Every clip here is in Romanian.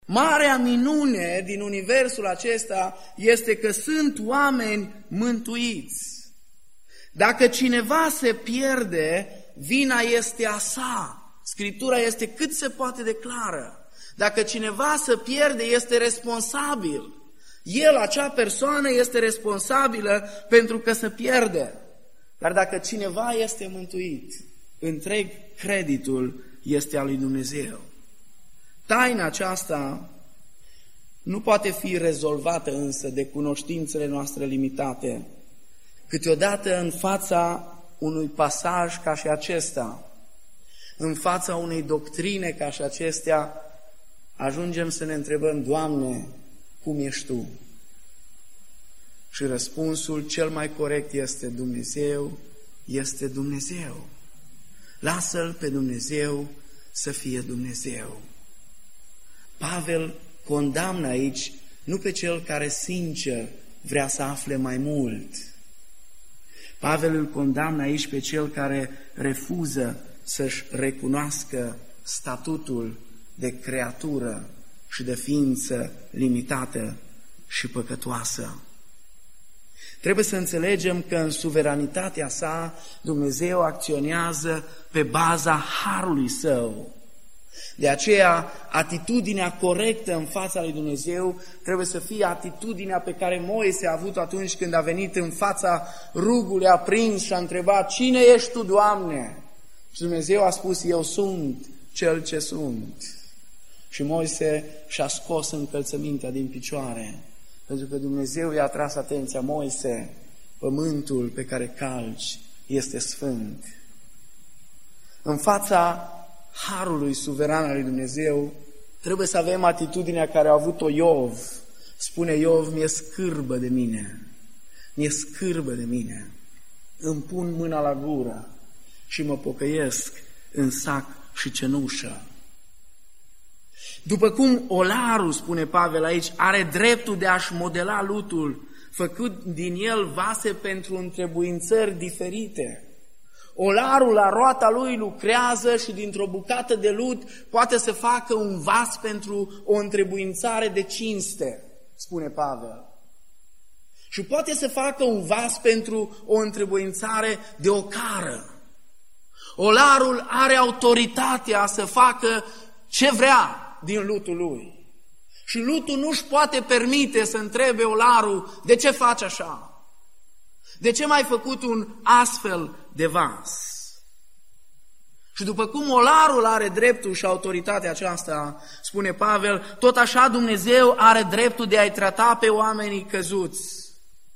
Marea minune din universul acesta este că sunt oameni mântuiți. Dacă cineva se pierde, vina este a sa. Scriptura este cât se poate de clară. Dacă cineva se pierde, este responsabil. El, acea persoană, este responsabilă pentru că se pierde. Dar dacă cineva este mântuit, întreg creditul este al lui Dumnezeu. Taina aceasta nu poate fi rezolvată însă de cunoștințele noastre limitate. Câteodată în fața unui pasaj ca și acesta, în fața unei doctrine ca și acestea, ajungem să ne întrebăm: Doamne, cum ești Tu? Și răspunsul cel mai corect este: Dumnezeu este Dumnezeu. Lasă-L pe Dumnezeu să fie Dumnezeu. Pavel condamnă aici nu pe cel care sincer vrea să afle mai mult. Pavel îl condamnă aici pe cel care refuză să-și recunoască statutul de creatură și de ființă limitată și păcătoasă. Trebuie să înțelegem că în suveranitatea sa Dumnezeu acționează pe baza harului Său. De aceea, atitudinea corectă în fața lui Dumnezeu trebuie să fie atitudinea pe care Moise a avut atunci când a venit în fața rugului aprins și a întrebat: Cine ești Tu, Doamne? Și Dumnezeu a spus: Eu sunt cel ce sunt. Și Moise și-a scos încălțămintea din picioare, pentru că Dumnezeu i-a tras atenția: Moise, pământul pe care calci este sfânt. În fața harului suveran al lui Dumnezeu trebuie să avem atitudinea care a avut-o Iov. Spune Iov: mi-e scârbă de mine, mi-e scârbă de mine, îmi pun mâna la gură și mă pocăiesc în sac și cenușă. După cum olarul, spune Pavel aici, are dreptul de a-și modela lutul, făcut din el vase pentru întrebuințări diferite. Olarul la roata lui lucrează și dintr-o bucată de lut poate să facă un vas pentru o întrebuințare de cinste, spune Pavel. Și poate să facă un vas pentru o întrebuințare de ocară. Olarul are autoritatea să facă ce vrea din lutul lui. Și lutul nu-și poate permite să întrebe olarul: de ce faci așa? De ce m-ai făcut un astfel de vas? Și după cum olarul are dreptul și autoritatea aceasta, spune Pavel, tot așa Dumnezeu are dreptul de a-i trata pe oamenii căzuți,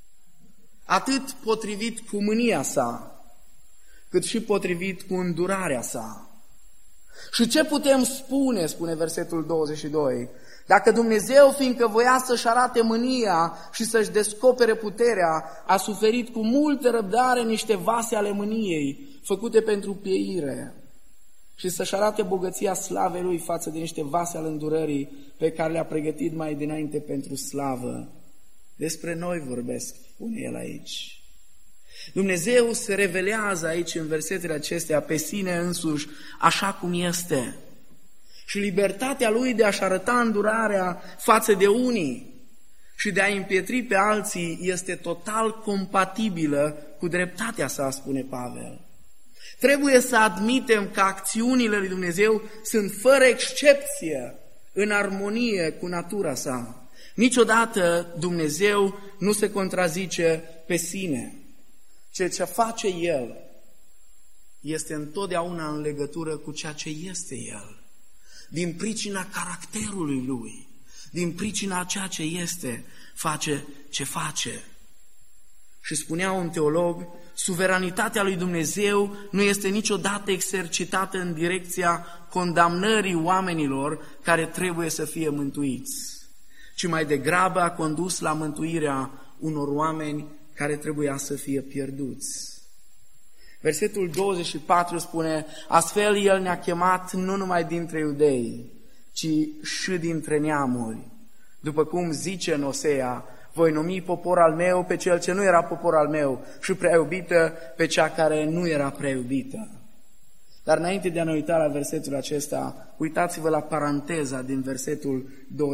atât potrivit cu mânia sa, cât și potrivit cu îndurarea sa. Și ce putem spune, spune versetul 22, dacă Dumnezeu, fiindcă voia să-și arate mânia și să-și descopere puterea, a suferit cu multă răbdare niște vase ale mâniei, făcute pentru pieire, și să-și arate bogăția slavei Lui față de niște vase ale îndurării pe care le-a pregătit mai dinainte pentru slavă. Despre noi vorbesc, spune el aici. Dumnezeu se revelează aici în versetele acestea pe sine însuși așa cum este. Și libertatea Lui de a-și arăta îndurarea față de unii și de a împietri pe alții este total compatibilă cu dreptatea sa, spune Pavel. Trebuie să admitem că acțiunile lui Dumnezeu sunt fără excepție în armonie cu natura sa. Niciodată Dumnezeu nu se contrazice pe sine. Ceea ce face El este întotdeauna în legătură cu ceea ce este El. Din pricina caracterului Lui, din pricina ceea ce este, face ce face. Și spunea un teolog, suveranitatea lui Dumnezeu nu este niciodată exercitată în direcția condamnării oamenilor care trebuie să fie mântuiți, ci mai degrabă a condus la mântuirea unor oameni care trebuia să fie pierduți. Versetul 24 spune, astfel El ne-a chemat nu numai dintre iudei, ci și dintre neamuri. După cum zice în Osea, voi numi popor al meu pe cel ce nu era popor al meu și prea iubită pe cea care nu era prea iubită. Dar înainte de a ne uita la versetul acesta, uitați-vă la paranteza din versetul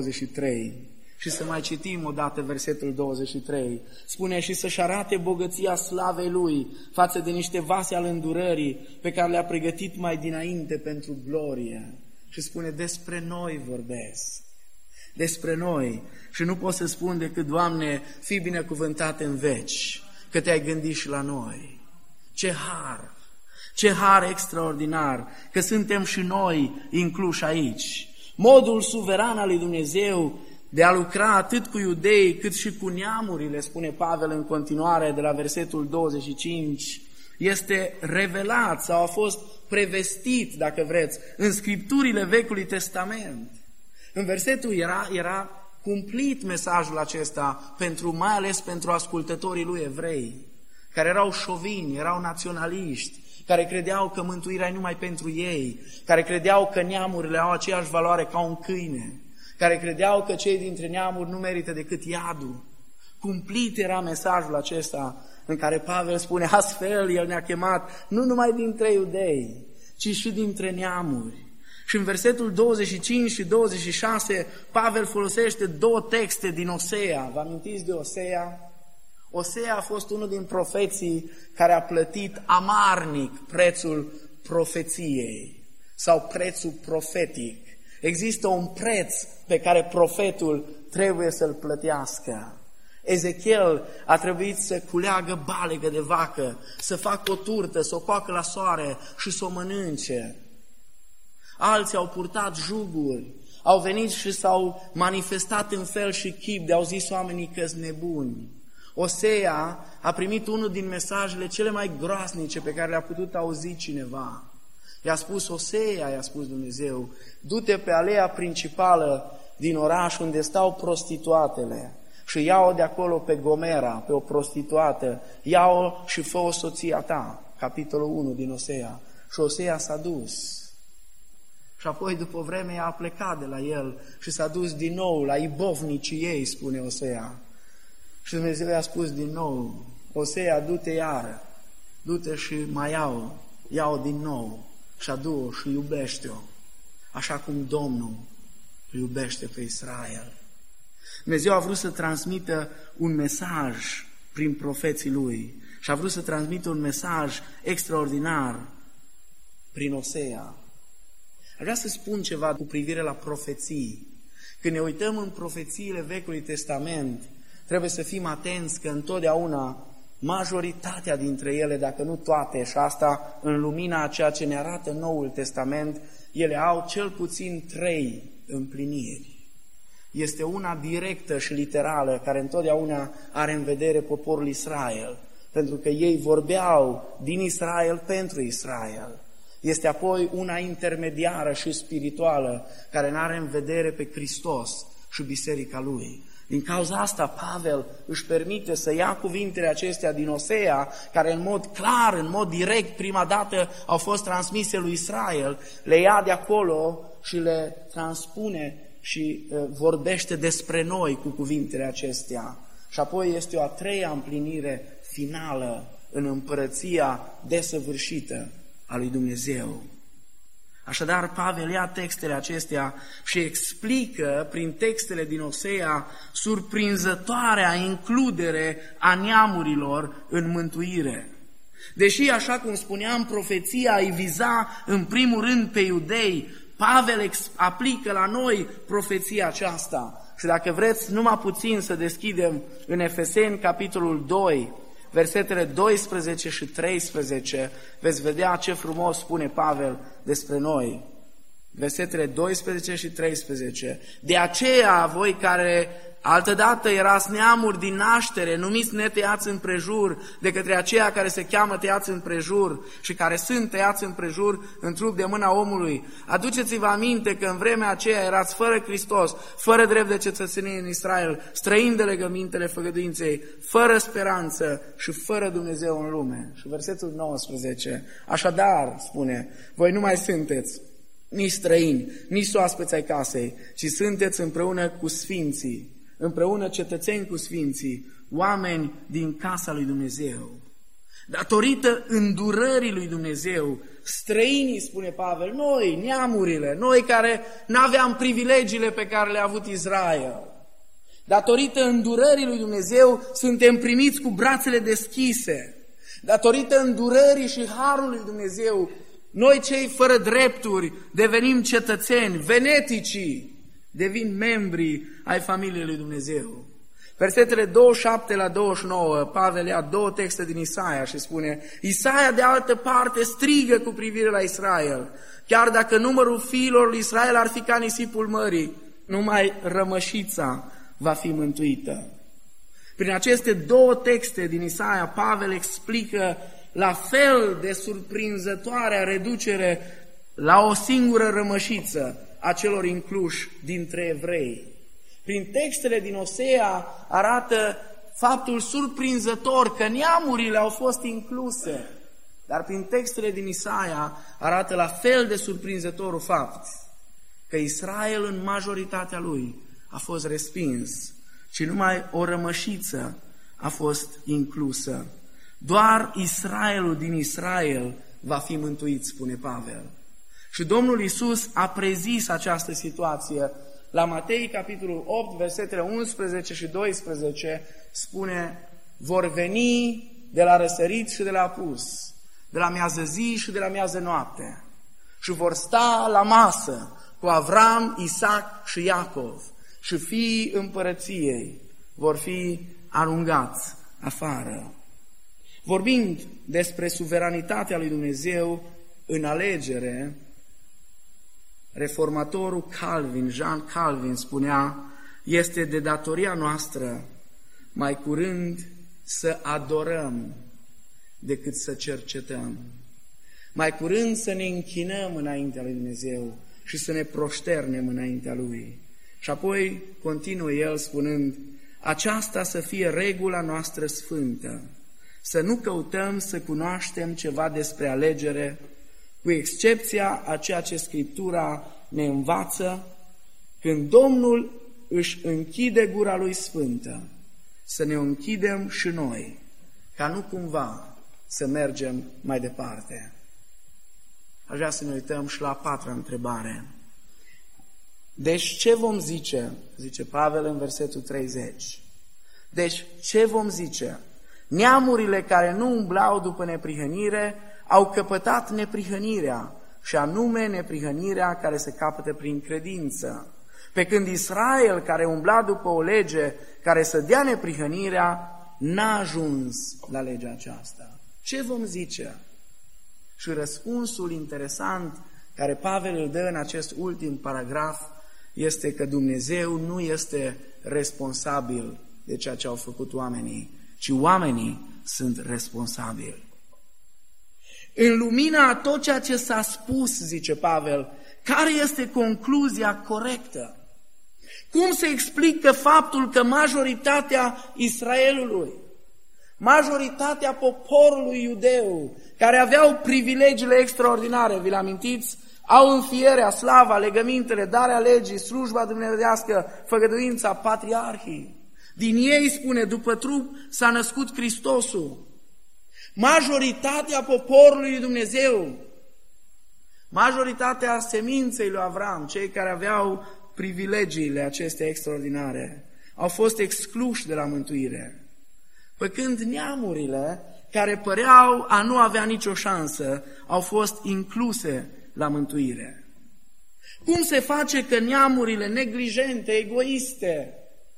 23 și să mai citim o dată versetul 23. Spune: și să-și arate bogăția slavei Lui față de niște vase al îndurării pe care le-a pregătit mai dinainte pentru glorie. Și spune: despre noi vorbesc. Despre noi. Și nu pot să spun decât: Doamne, fii binecuvântat în veci, că te-ai gândit și la noi. Ce har! Ce har extraordinar că suntem și noi incluși aici. Modul suveran al lui Dumnezeu de a lucra atât cu iudeii cât și cu neamurile, spune Pavel în continuare de la versetul 25, este revelat sau a fost prevestit, dacă vreți, în Scripturile Vechiului Testament. În versetul era cumplit mesajul acesta, mai ales pentru ascultătorii lui evrei, care erau șovini, erau naționaliști, care credeau că mântuirea e numai pentru ei, care credeau că neamurile au aceeași valoare ca un câine, care credeau că cei dintre neamuri nu merită decât iadul. Cumplit era mesajul acesta în care Pavel spune: astfel el ne-a chemat nu numai dintre iudei, ci și dintre neamuri. Și în versetul 25 și 26 Pavel folosește două texte din Osea. Vă amintiți de Osea? Osea a fost unul din profeții care a plătit amarnic prețul profeției sau prețul profetic. Există un preț pe care profetul trebuie să-l plătească. Ezechiel a trebuit să culeagă balegă de vacă, să facă o turtă, să o coacă la soare și să o mănânce. Alții au purtat juguri, au venit și s-au manifestat în fel și chip de au zis oamenii că-s nebuni. Osea a primit unul din mesajele cele mai groaznice pe care le-a putut auzi cineva. I-a spus Osea, i-a spus Dumnezeu: du-te pe aleea principală din oraș unde stau prostituatele și ia-o de acolo pe Gomera, pe o prostituată, ia-o și fă-o soția ta. Capitolul 1 din Osea. Și Osea s-a dus. Și apoi, după o vreme, ea a plecat de la el și s-a dus din nou la ibovnicii ei, spune Osea. Și Dumnezeu i-a spus din nou: Osea, du-te iară, du-te și mai ia-o din nou și adu-o și iubește-o, așa cum Domnul îl iubește pe Israel. Dumnezeu a vrut să transmită un mesaj prin profeții Lui și a vrut să transmită un mesaj extraordinar prin Osea. Aș vrea să spun ceva cu privire la profeții. Când ne uităm în profețiile Vechiului Testament, trebuie să fim atenți că întotdeauna majoritatea dintre ele, dacă nu toate, și asta în lumina a ceea ce ne arată Noul Testament, ele au cel puțin 3 împliniri. Este una directă și literală, care întotdeauna are în vedere poporul Israel, pentru că ei vorbeau din Israel pentru Israel. Este apoi una intermediară și spirituală, care n-are în vedere pe Hristos și biserica Lui. Din cauza asta, Pavel își permite să ia cuvintele acestea din Osea, care în mod clar, în mod direct, prima dată au fost transmise lui Israel, le ia de acolo și le transpune și vorbește despre noi cu cuvintele acestea. Și apoi este o a treia împlinire finală în împărăția desăvârșită a lui Dumnezeu. Așadar, Pavel ia textele acestea și explică prin textele din Osea surprinzătoarea includere a neamurilor în mântuire. Deși, așa cum spuneam, profeția îi viza în primul rând pe iudei, Pavel aplică la noi profeția aceasta. Și dacă vreți numai puțin să deschidem în Efeseni, capitolul 2, versetele 12 și 13, veți vedea ce frumos spune Pavel despre noi. Versetele 12 și 13. De aceea, voi care altădată erați neamuri din naștere, numiți netăiați împrejur de către aceia care se cheamă tăiați împrejur și care sunt tăiați împrejur în trup de mâna omului. Aduceți-vă aminte că în vremea aceea erați fără Hristos, fără drept de cetățenie în Israel, străini de legămintele făgăduinței, fără speranță și fără Dumnezeu în lume. Și versetul 19. Așadar, spune, voi nu mai sunteți nici străini, nici oaspeți ai casei, ci sunteți împreună cu sfinții, împreună cetățeni cu sfinții, oameni din casa lui Dumnezeu. datorită îndurării lui Dumnezeu, străinii, spune Pavel, noi, neamurile, noi care n-aveam privilegiile pe care le-a avut Israel, datorită îndurării lui Dumnezeu, suntem primiți cu brațele deschise. Datorită îndurării și harului lui Dumnezeu, noi cei fără drepturi devenim cetățeni, veneticii devin membri ai familiei lui Dumnezeu. Versetele 27 la 29, Pavel ia două texte din Isaia și spune: Isaia de altă parte strigă cu privire la Israel, chiar dacă numărul fiilor lui Israel ar fi ca nisipul mării, numai rămășița va fi mântuită. Prin aceste două texte din Isaia, Pavel explică la fel de surprinzătoarea reducere la o singură rămășiță a celor incluși dintre evrei. Prin textele din Osea arată faptul surprinzător că neamurile au fost incluse, dar prin textele din Isaia arată la fel de surprinzătorul fapt că Israel în majoritatea lui a fost respins și numai o rămășiță a fost inclusă. Doar Israelul din Israel va fi mântuit, spune Pavel. Și Domnul Iisus a prezis această situație. La Matei, capitolul 8, versetele 11 și 12, spune: vor veni de la răsărit și de la apus, de la miază zi și de la miază noapte, și vor sta la masă cu Avram, Isaac și Iacov, și fiii împărăției vor fi aruncați afară. Vorbind despre suveranitatea lui Dumnezeu în alegere, reformatorul Calvin, Jean Calvin, spunea: este de datoria noastră mai curând să adorăm decât să cercetăm, mai curând să ne închinăm înaintea lui Dumnezeu și să ne proșternem înaintea Lui. Și apoi continuă el spunând: aceasta să fie regula noastră sfântă, să nu căutăm să cunoaștem ceva despre alegere, cu excepția a ceea ce Scriptura ne învață, când Domnul își închide gura Lui sfântă, să ne închidem și noi, ca nu cumva să mergem mai departe. Aș vrea să ne uităm și la a patra întrebare. Deci ce vom zice? Zice Pavel în versetul 30. Deci ce vom zice? Neamurile care nu umblau după neprihănire au căpătat neprihănirea, și anume neprihănirea care se capătă prin credință. Pe când Israel, care umbla după o lege care să dea neprihănirea, n-a ajuns la legea aceasta. Ce vom zice? Și răspunsul interesant care Pavel îl dă în acest ultim paragraf este că Dumnezeu nu este responsabil de ceea ce au făcut oamenii, ci oamenii sunt responsabili. În lumina a tot ceea ce s-a spus, zice Pavel, care este concluzia corectă? Cum se explică faptul că majoritatea Israelului, majoritatea poporului iudeu, care aveau privilegiile extraordinare, vi-l amintiți? Au înfierea, slava, legămintele, darea legii, slujba dumnezeiască, făgăduința, patriarhii. Din ei, spune, după trup s-a născut Hristosul. Majoritatea poporului lui Dumnezeu, majoritatea seminței lui Avram, cei care aveau privilegiile acestea extraordinare, au fost excluși de la mântuire. Pe când neamurile, care păreau a nu avea nicio șansă, au fost incluse la mântuire. Cum se face că neamurile neglijente, egoiste,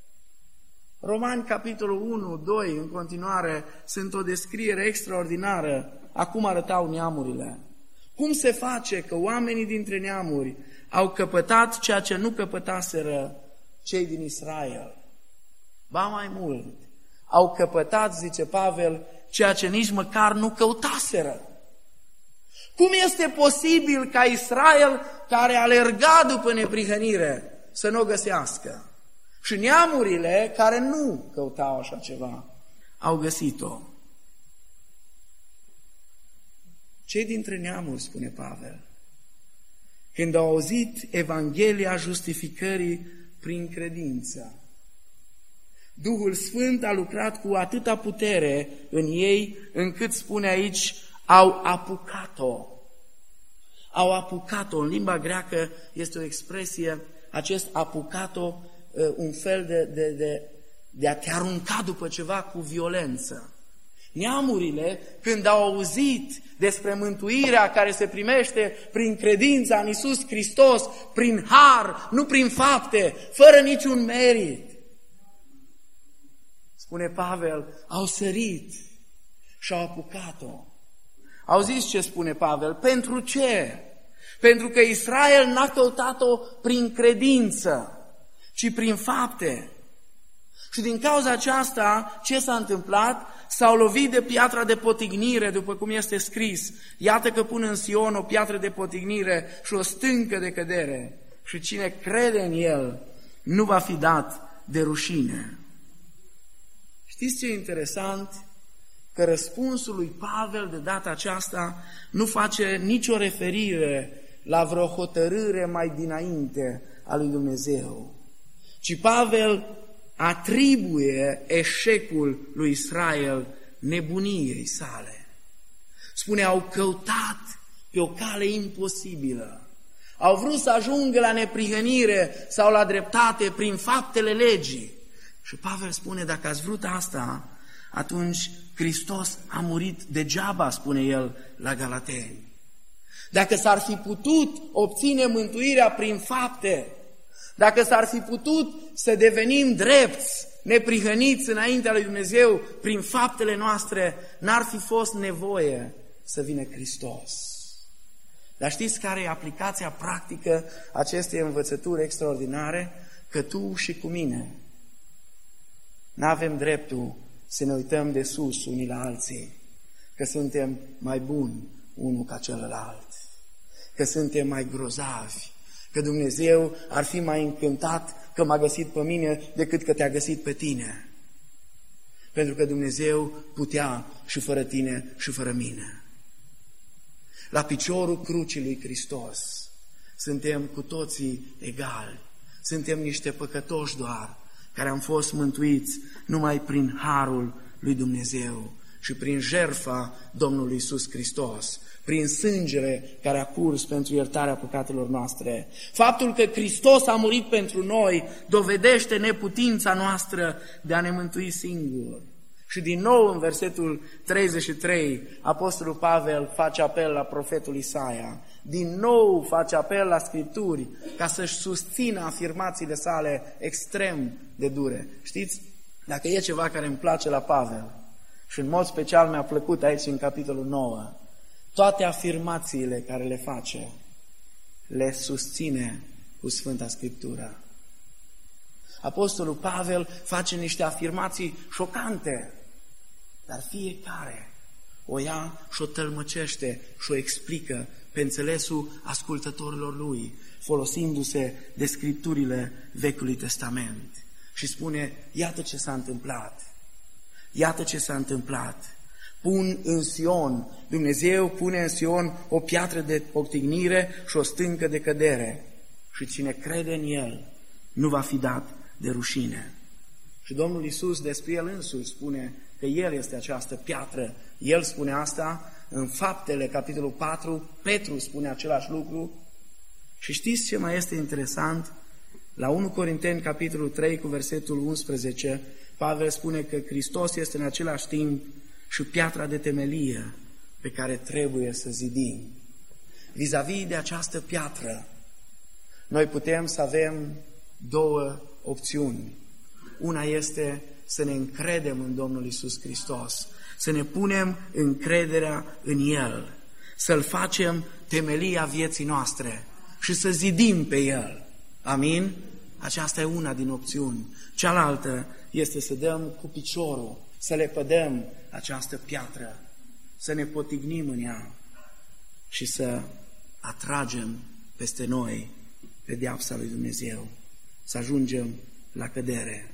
Romani, capitolul 1, 2, în continuare, sunt o descriere extraordinară a cum arătau neamurile. Cum se face că oamenii dintre neamuri au căpătat ceea ce nu căpătaseră cei din Israel? Ba mai mult, au căpătat, zice Pavel, ceea ce nici măcar nu căutaseră. Cum este posibil ca Israel, care alerga după neprihănire, să nu o găsească? Și neamurile care nu căutau așa ceva, au găsit-o. Cei dintre neamuri, spune Pavel, când au auzit Evanghelia justificării prin credință, Duhul Sfânt a lucrat cu atâta putere în ei, încât spune aici, au apucat-o. Au apucat-o. În limba greacă este o expresie, acest apucat-o, un fel de a te arunca după ceva cu violență. Neamurile, când au auzit despre mântuirea care se primește prin credința în Iisus Hristos, prin har, nu prin fapte, fără niciun merit, spune Pavel, au sărit și au apucat-o. Auziți ce spune Pavel? Pentru ce? Pentru că Israel n-a căutat-o prin credință, ci prin fapte. Și din cauza aceasta, ce s-a întâmplat? S-au lovit de piatra de potignire, după cum este scris. Iată că pun în Sion o piatră de potignire și o stâncă de cădere. Și cine crede în el nu va fi dat de rușine. Știți ce e interesant? Că răspunsul lui Pavel de data aceasta nu face nicio referire la vreo hotărâre mai dinainte a lui Dumnezeu, ci Pavel atribuie eșecul lui Israel nebuniei sale. Spune, au căutat pe o cale imposibilă. Au vrut să ajungă la neprihănire sau la dreptate prin faptele legii. Și Pavel spune, dacă ați vrut asta, atunci Hristos a murit degeaba, spune el la Galateni. Dacă s-ar fi putut obține mântuirea prin fapte, dacă s-ar fi putut să devenim drepți, neprihăniți înaintea lui Dumnezeu prin faptele noastre, n-ar fi fost nevoie să vină Hristos. Dar știți care e aplicația practică acestei învățături extraordinare? Că tu și cu mine n-avem dreptul să ne uităm de sus unii la alții, că suntem mai buni unul ca celălalt, că suntem mai grozavi, că Dumnezeu ar fi mai încântat că m-a găsit pe mine decât că te-a găsit pe tine. Pentru că Dumnezeu putea și fără tine și fără mine. La piciorul crucii lui Hristos suntem cu toții egali. Suntem niște păcătoși doar, care am fost mântuiți numai prin harul lui Dumnezeu și prin jertfa Domnului Iisus Hristos, prin sângele care a curs pentru iertarea păcatelor noastre. Faptul că Hristos a murit pentru noi dovedește neputința noastră de a ne mântui singur. Și din nou în versetul 33, Apostolul Pavel face apel la profetul Isaia. Din nou face apel la Scripturi ca să-și susțină afirmațiile sale extrem de dure. Știți, dacă e ceva care îmi place la Pavel, și în mod special mi-a plăcut aici în capitolul 9, toate afirmațiile care le face, le susține cu Sfânta Scriptură. Apostolul Pavel face niște afirmații șocante, dar fiecare o ia și o tălmăcește și o explică pe înțelesul ascultătorilor lui, folosindu-se de Scripturile Vechiului Testament. Și spune, iată ce s-a întâmplat, iată ce s-a întâmplat. Pun în Sion, Dumnezeu pune în Sion o piatră de potignire și o stâncă de cădere. Și cine crede în El nu va fi dat de rușine. Și Domnul Iisus despre El însuși spune că El este această piatră. El spune asta în Faptele, capitolul 4, Petru spune același lucru. Și știți ce mai este interesant? La 1 Corinteni, capitolul 3, cu versetul 11, Pavel spune că Hristos este în același timp și piatra de temelie pe care trebuie să zidim. Vis-a-vis de această piatră, noi putem să avem două opțiuni. Una este să ne încredem în Domnul Iisus Hristos, să ne punem încrederea în El, să-L facem temelia vieții noastre și să zidim pe El. Amin? Aceasta e una din opțiuni. Cealaltă este să dăm cu piciorul, să lepădăm această piatră, să ne potignim în ea și să atragem peste noi pedeapsa lui Dumnezeu, să ajungem la cădere.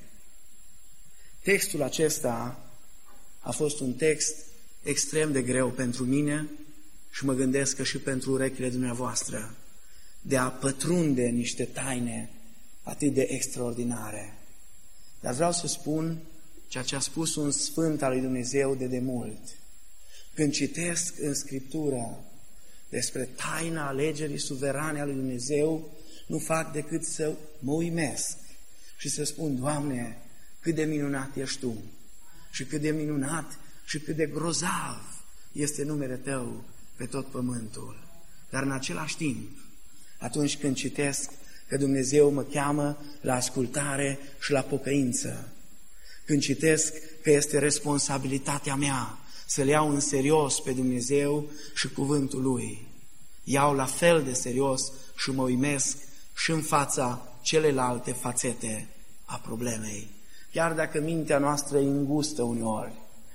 Textul acesta a fost un text extrem de greu pentru mine și mă gândesc că și pentru urechile dumneavoastră, de a pătrunde niște taine atât de extraordinare. Dar vreau să spun ceea ce a spus un sfânt al lui Dumnezeu de demult. Când citesc în Scriptură despre taina alegerii suverane a lui Dumnezeu, nu fac decât să mă uimesc și să spun, Doamne, cât de minunat ești Tu și cât de minunat și cât de grozav este numele Tău pe tot pământul. Dar în același timp, atunci când citesc că Dumnezeu mă cheamă la ascultare și la pocăință, când citesc că este responsabilitatea mea să-L iau în serios pe Dumnezeu și cuvântul Lui, iau la fel de serios și mă uimesc și în fața celelalte fațete a problemei. Chiar dacă mintea noastră e îngustă uneori,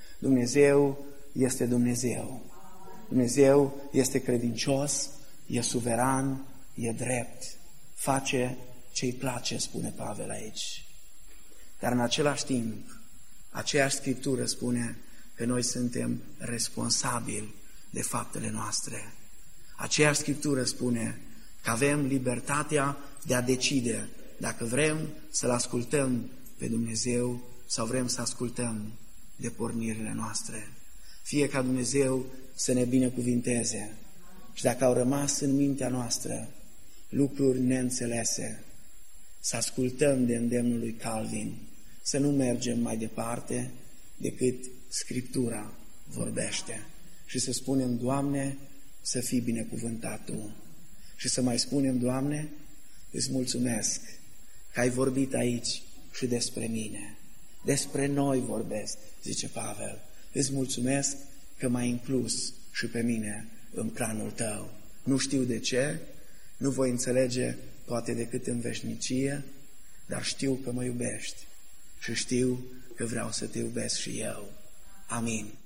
Dumnezeu este Dumnezeu. Dumnezeu este credincios, e suveran, e drept, face ce-i place, spune Pavel aici. Dar în același timp, aceeași Scriptură spune că noi suntem responsabili de faptele noastre. Aceeași Scriptură spune că avem libertatea de a decide dacă vrem să-L ascultăm pe Dumnezeu sau vrem să ascultăm de pornirile noastre. Fie ca Dumnezeu să ne binecuvinteze și dacă au rămas în mintea noastră lucruri neînțelese, să ascultăm de îndemnul lui Calvin, să nu mergem mai departe decât Scriptura vorbește și să spunem, Doamne, să fii binecuvântat Tu. Și să mai spunem, Doamne, îți mulțumesc că ai vorbit aici și despre mine. Despre noi vorbesc, zice Pavel. Îți mulțumesc că m-ai inclus și pe mine în planul Tău. Nu știu de ce, nu voi înțelege poate decât în veșnicie, dar știu că mă iubești și știu că vreau să Te iubesc și eu. Amin.